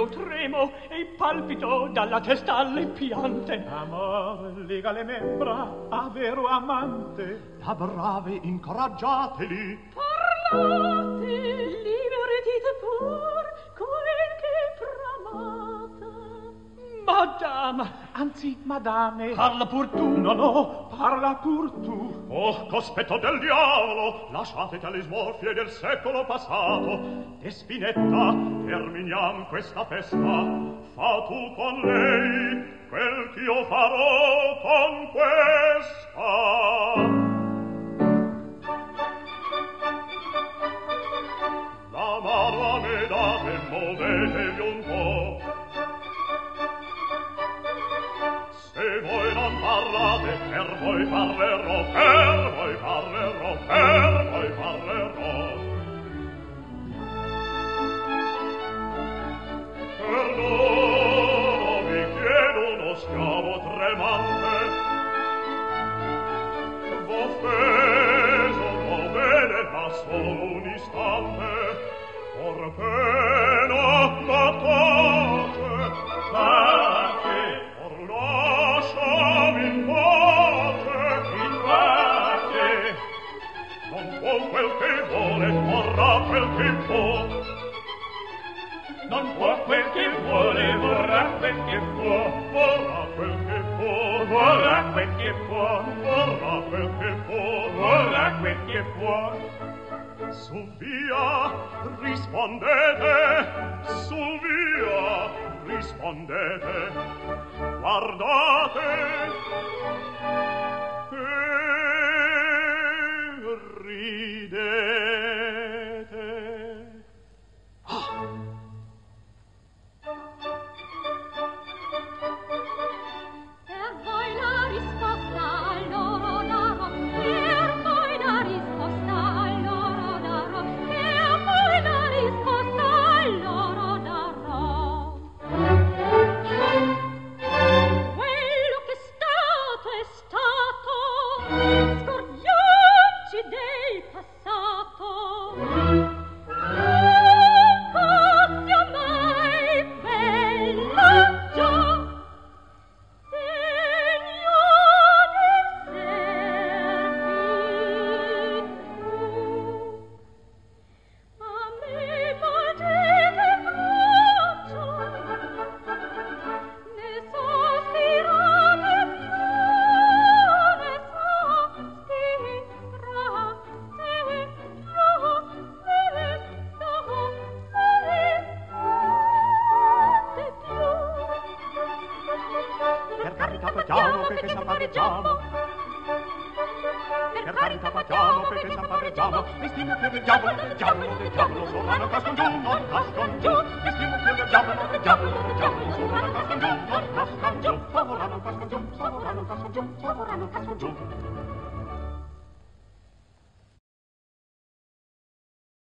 io tremo e palpito dalla testa alle piante. Amore, lega le membra a vero amante. Da brave incoraggiateli. Parlate, libere dite pur quel che bramate. Madame, Anzi, madame. parla pur tu. No, parla pur tu. Oh, cospetto del diavolo, lasciate alle smorfie del secolo passato. E Spinetta, terminiam questa festa. Fa tu con lei quel ch'io farò con questa. La mano a me date, muovetevi un po'. Se voi non parlate, per voi parlerò, per voi parlerò, per voi parlerò. Perdono, vi chiedo uno schiavo tremante. V'ho offeso, lo vede da solo un istante. Or pena, ma tace, or lasciami in pace. Non può quel che vuole, vorrà quel che può. Non può quel che vuole, vorrà quel che può. Vorrà quel che può, vorrà quel che può. Vorrà quel che può, vorrà quel che può. Su via, rispondete, su via, rispondete. Guardate e ridete. Per voi la risposta al loro darò, per voi la risposta al loro darò, per voi la risposta al loro darò. Quello che è stato, scordiamoci del passato. Passia mai bella già, degno d'esser più. A me volgete braccia, ne sospirate più, ne sospirate più. Per carità facciamo perché s'ampareggiamo. Per carità facciamo perché s'ampareggiamo. Mi stimo più del diavolo, del diavolo, del diavolo. Sovrano cascon giù, non cascon giù. Mi stimo più del diavolo, del diavolo, del diavolo. Sovrano cascon giù, non cascon giù. Sovrano cascon giù, sovrano cascon giù, sovrano cascon giù.